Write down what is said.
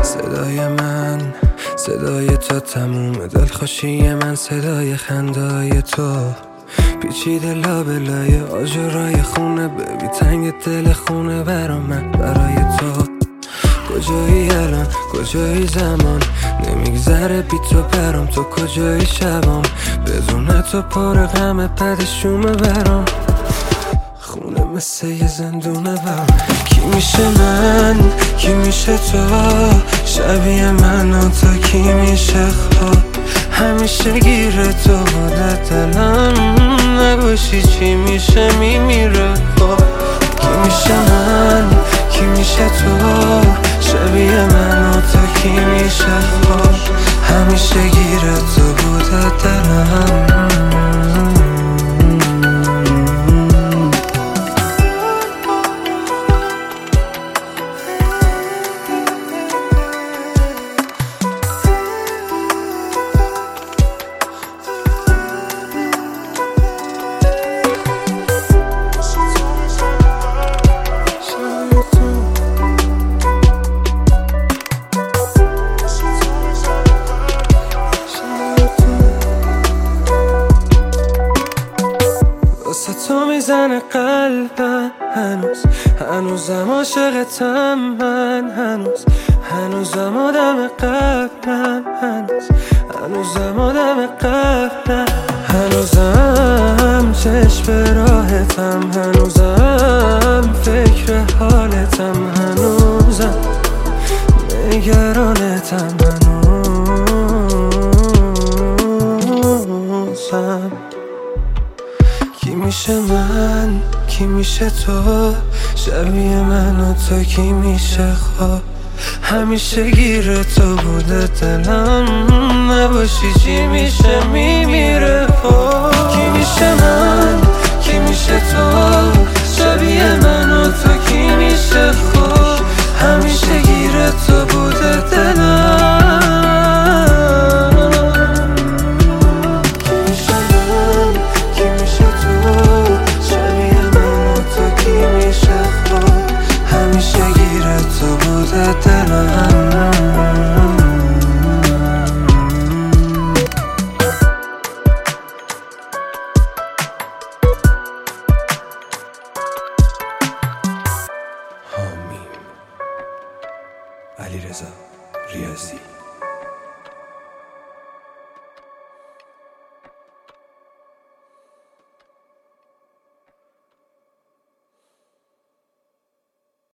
صدای من، صدای تو تموم دلخوشی من، صدای خندای تو پیچیده لابلای آجرای خونه، ببی تنگ دل خونه برا من، برای تو. کجایی الان، کجایی زمان، نمیگذره بی تو برام، تو کجایی شبام، بدون تو پر غم پدشومه برام، خونه مثل یه زندونه برام. کی میشه من، کی میشه تو، شبیه من و تو کی میشه خواب، همیشه گیره تو بوده دلم، نباشی چی میشه میمیره خواب. کی میشه من، کی میشه تو، شبیه من و تو کی میشه خواب، همیشه گیره تو بوده دلم. واسه تو میزنه قلبم هنوزم عاشقتم من، هنوزم آدم قبلم، هنوزم آدم قبلم، هنوزم چشم به راحتم، هنوزم فکر حالتم، هنوزم نگرانتم، هنوزم. کی میشه من، کی میشه تو، شبیه من و تو کی میشه خواب، همیشه گیره تو بوده دلم، نباشی چی میشه میمیره خواب. کی میشه من، کی میشه تو، شبیه من و تو کی میشه خواب، همیشه گیره تو بوده دلم. علیرضا ریاضی.